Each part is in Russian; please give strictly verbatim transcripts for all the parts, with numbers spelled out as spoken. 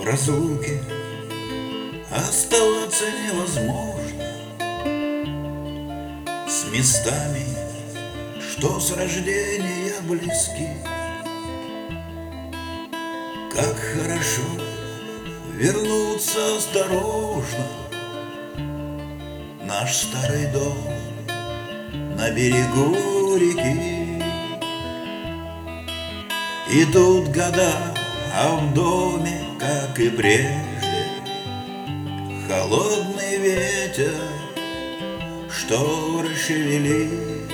разлуке оставаться невозможно с местами, что с рождения близки. Как хорошо вернуться осторожно. Наш старый дом на берегу реки. Идут года, а в доме, как и прежде, холодный ветер, что расшевелит.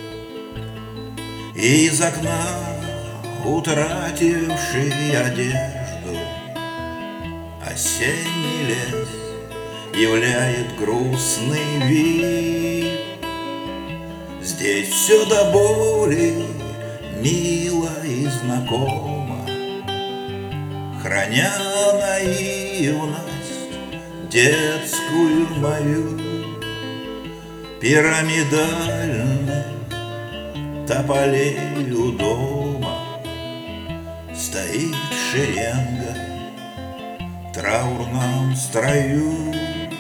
И из окна, утративший одежду, осенний лес являет грустный вид. Здесь все до боли мило и знакомо, храня наивность детскую мою. Пирамидальных тополей у дома стоит шеренга в траурном строю.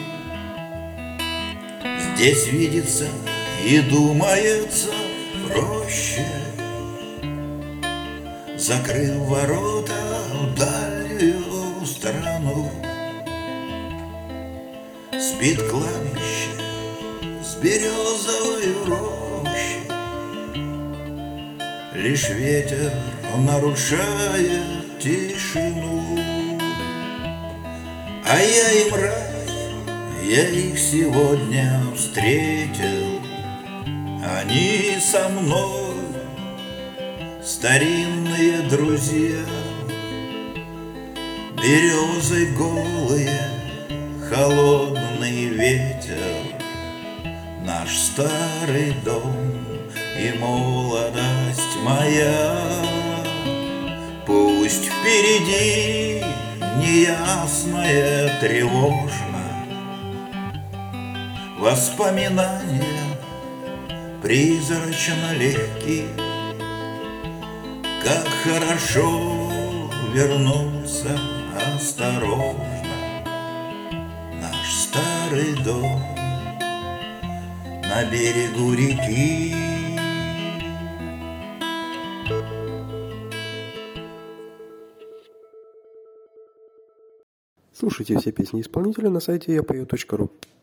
Здесь видится и думается в роще, закрыв ворота в дальнюю страну. Спит кладбище с березовой рощей, лишь ветер нарушает тишину. А я им рад, я их сегодня встретил. Они со мной старинные друзья. Березы голые, холодный ветер, наш старый дом и молодость моя. Пусть впереди неясное тревожно, воспоминания призрачно легки. Как хорошо вернуться осторожно. Наш старый дом на берегу реки. Слушайте все песни исполнителя на сайте я пою точка ру.